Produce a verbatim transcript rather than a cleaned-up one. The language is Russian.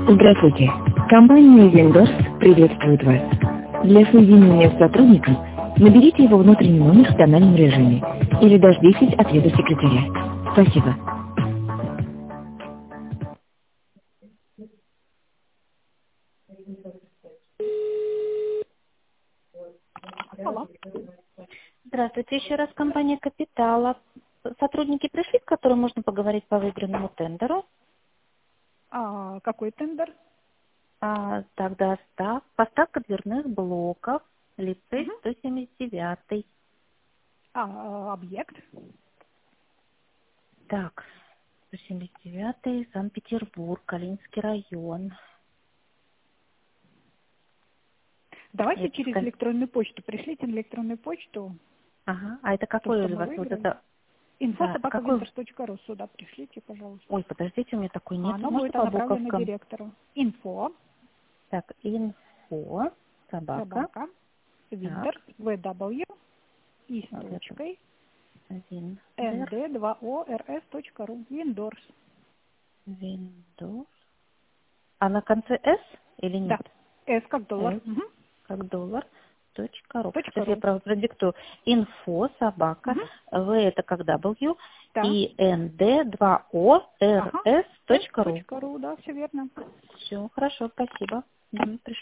Здравствуйте. Компания Windows приветствует вас. Для соединения с сотрудником наберите его внутренний номер в тональном режиме или дождитесь ответа секретаря. Спасибо. Алло. Здравствуйте, еще раз компания Капитала. Сотрудники пришли, с которыми можно поговорить по выигранному тендеру. А какой тендер? А, тогда став, поставка дверных блоков, лицей Угу. сто семьдесят девять. А, объект? Так, сто семьдесят девять, Санкт-Петербург, Калининский район. Давайте Это через ска- электронную почту. Пришлите на электронную почту Ага, а это то, какой что у мы вас вот выиграли. это? инфо Да, собака какой? винтерс точка ру. Сюда пришлите, пожалуйста. Ой, подождите, у меня такой А нет. оно Можно будет по направлено буковкам? директору. Инфо Так, инфо, собака, собака так, винтерс в w и с вот это, точкой Виндер, nd два о р с точка ру. Windows. Windows. А на конце S или Да. нет? S как доллар. S, Угу. как доллар, точка ру. Точка Сейчас я ру. про- продиктую. Инфо, собака, Угу. В это как W, Да. и nd два о р Ага. с S точка ру. точка ру, да, все верно. Все, хорошо, спасибо. Мгм, пришлю.